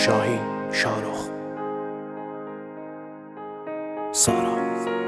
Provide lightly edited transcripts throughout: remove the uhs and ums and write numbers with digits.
شاهین، شارخ، سارا.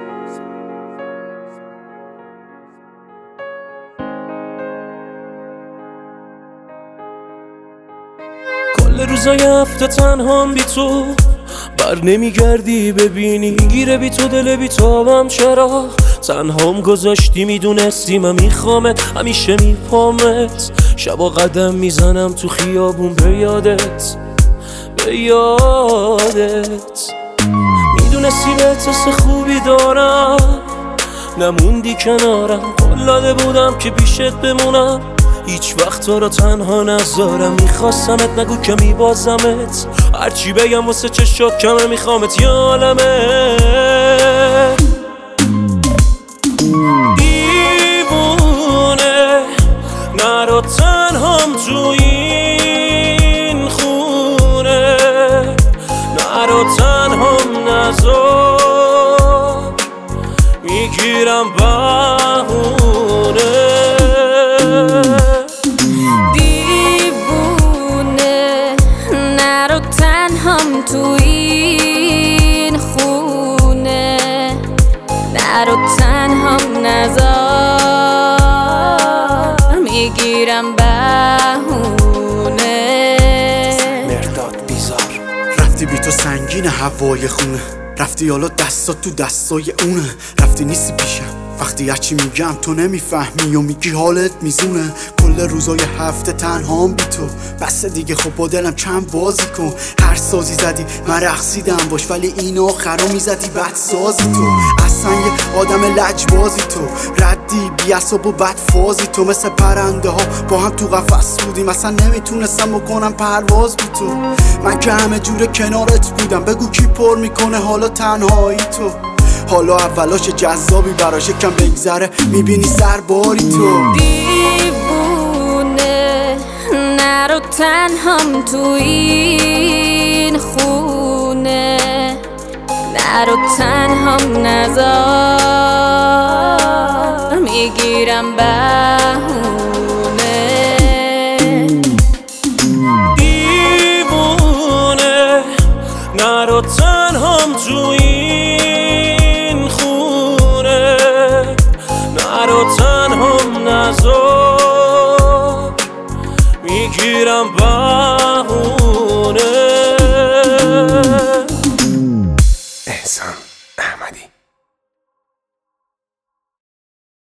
کل روزای هفته تنهام بی تو، بر نمیگردی ببینی گیره بی تو دل بی تابم. چرا تنهام گذاشتی؟ میدونستی من میخوامت، همیشه میپامت. شبا قدم میزنم تو خیابون به یادت، به یادت. میدونستی به حس خوبی دارم، نموندی کنارم. قول داده بودم که پیشت بمونم، هیچ وقت تو رو تنها نذارم. میخواستمت نگو که میبازمت، هرچی بگم واسه چشات کمه. میخوامت یه عالمه دیوونه، نرو تنهام تو این خونه، نرو تنهام نذار، میگیرم بهونه. دیوونه، نرو تنهام تو این خونه، نرو تنهام نذار، میگیرم بهونه. مرداد بیزار. رفتی بی تو سنگین هوای خونه، رفتی حالا دستات تو دستای اونه. رفتی نیستی پیشم وقتی هرچی میگم تو نمیفهمی و میگی حالت میزونه. کل روزای هفته تنهام بی تو، بس دیگه خب با دلم چند بازی کن. هر سازی زدی من رقصیدم باش، ولی این آخرا میزدی بد سازی تو. اصلا یه آدم لجبازی تو، ردی بی عصب و بد فازی تو. مثل پرنده ها با هم تو قفس بودیم، اصلا نمیتونستم بکنم پرواز بی تو. من که همه جور کنارت بودم، بگو کی پر میکنه حالا تنهایی تو. حالا اولاش جذابی براش کم بگذره، میبینی سرباری تو. دیوونه، نرو تنهام تو این خونه، نرو تنهام نذار، میگیرم بهونه. دیوونه، نرو تنهام تو این خونه، نرو تنهام نذار، میگیرم بهونه.